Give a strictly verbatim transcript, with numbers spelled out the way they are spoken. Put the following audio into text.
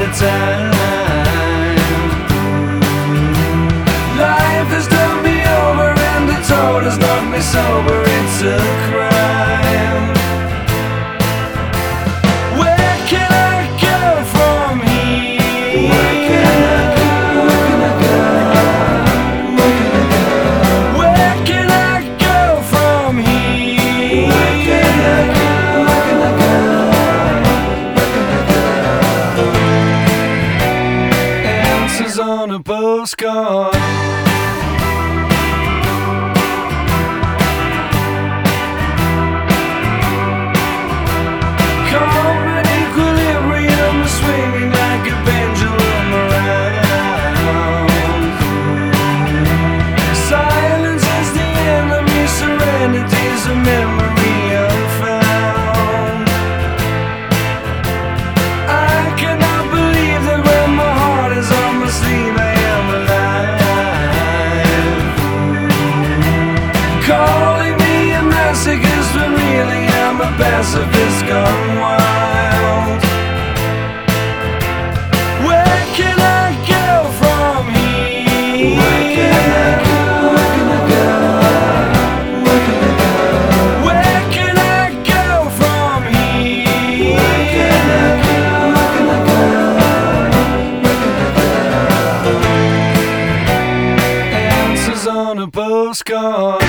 time. Life has done me over and the toad has knocked me sober. It's a crime. Where can I go from here? Where can I go? Where can I go? Where can I go? Where can I go from here? Where can I go? Where can I go? Where can I go? Answers on a postcard. Calling me a masochist when really I'm a pacifist gone wild. Where can I go from here? Where can I go? Where can I go? Where can I go? Where can I go from here? Where can I go? Where can I go? Where can I go? Answers on a postcard.